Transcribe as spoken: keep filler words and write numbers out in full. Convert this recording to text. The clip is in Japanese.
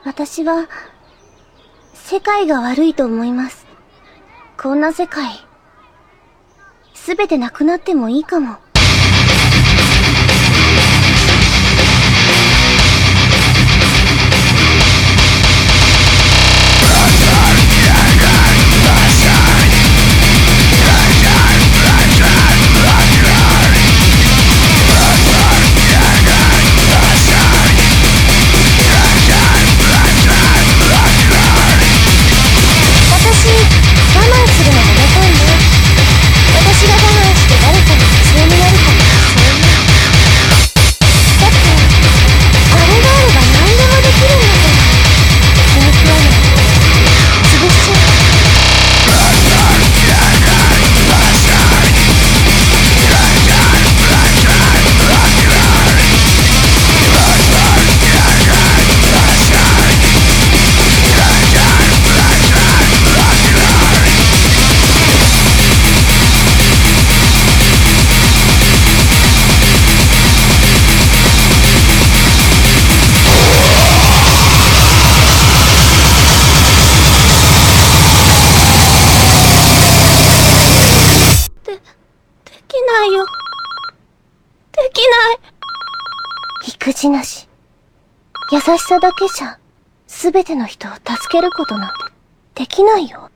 私は、世界が悪いと思います。こんな世界、すべてなくなってもいいかも。できないよ。できない。育児なし。優しさだけじゃ、すべての人を助けることなんてできないよ。